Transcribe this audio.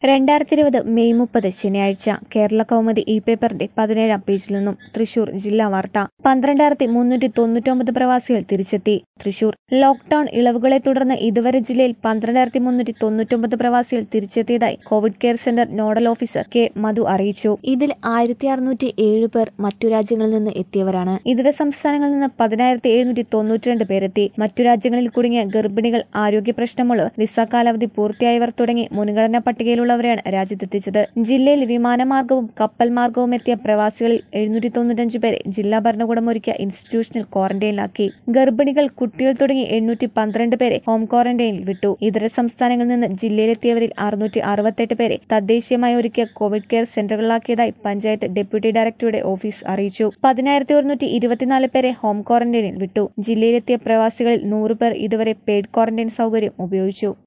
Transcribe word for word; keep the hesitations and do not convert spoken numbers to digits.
രണ്ടായിരത്തി ഇരുപത് മെയ് മുപ്പത് ശനിയാഴ്ച കേരള കൗമുദി ഇ പേപ്പറിന്റെ പതിനേഴാം പേജിൽ നിന്നും തൃശൂർ ജില്ലാ വാർത്ത. പന്ത്രണ്ടായിരത്തി മുന്നൂറ്റി തൊണ്ണൂറ്റൊമ്പത് പ്രവാസികൾ തിരിച്ചെത്തി. തൃശൂർ ലോക്ഡൌൺ ഇളവുകളെ തുടർന്ന് ഇതുവരെ ജില്ലയിൽ പന്ത്രണ്ടായിരത്തി മുന്നൂറ്റി തൊണ്ണൂറ്റൊമ്പത് പ്രവാസികൾ തിരിച്ചെത്തിയതായി COVID care centre nodal officer K Madhu അറിയിച്ചു. ഇതിൽ ആയിരത്തി അറുന്നൂറ്റി ഏഴ് പേർ മറ്റു രാജ്യങ്ങളിൽ നിന്ന് എത്തിയവരാണ്. ഇതര സംസ്ഥാനങ്ങളിൽ നിന്ന് പതിനായിരത്തി എഴുന്നൂറ്റി തൊണ്ണൂറ്റിരണ്ട് പേരെത്തി. മറ്റു രാജ്യങ്ങളിൽ കുടുങ്ങിയ ഗർഭിണികൾ, ആരോഗ്യ പ്രശ്നമുള്ളവർ, വിസ കാലാവധി പൂർത്തിയായവർ തുടങ്ങി മുൻഗണനാ പട്ടികയിലുള്ളവരെയാണ് രാജ്യത്തെത്തിച്ചത്. ജില്ലയിൽ വിമാനമാർഗവും കപ്പൽ മാർഗവും എത്തിയ പ്രവാസികളിൽ എഴുന്നൂറ്റി തൊണ്ണൂറ്റഞ്ച് പേരെ ജില്ലാ ഭരണകൂടം ഒരുക്കിയ ഇൻസ്റ്റിറ്റ്യൂഷണൽ ക്വാറന്റൈനിലാക്കി. ഗർഭിണികൾ, കുട്ടികൾ തുടങ്ങി എണ്ണൂറ്റി പന്ത്രണ്ട് പേരെ ഹോം ക്വാറന്റൈനിൽ വിട്ടു. ഇതര സംസ്ഥാനങ്ങളിൽ നിന്ന് ജില്ലയിലെത്തിയവരിൽ അറുന്നൂറ്റി അറുപത്തെട്ട് പേരെ തദ്ദേശീയമായി ഒരുക്കിയ കോവിഡ് കെയർ സെന്ററുകളാക്കിയതായി പഞ്ചായത്ത് ഡെപ്യൂട്ടി ഡയറക്ടറുടെ ഓഫീസ് അറിയിച്ചു. പതിനായിരത്തി ഒരുന്നൂറ്റി ഇരുപത്തിനാല് പേരെ ഹോം ക്വാറന്റൈനിൽ വിട്ടു. ജില്ലയിലെത്തിയ പ്രവാസികളിൽ നൂറ് പേർ ഇതുവരെ പെയ്ഡ് ക്വാറന്റൈൻ സൗകര്യം ഉപയോഗിച്ചു.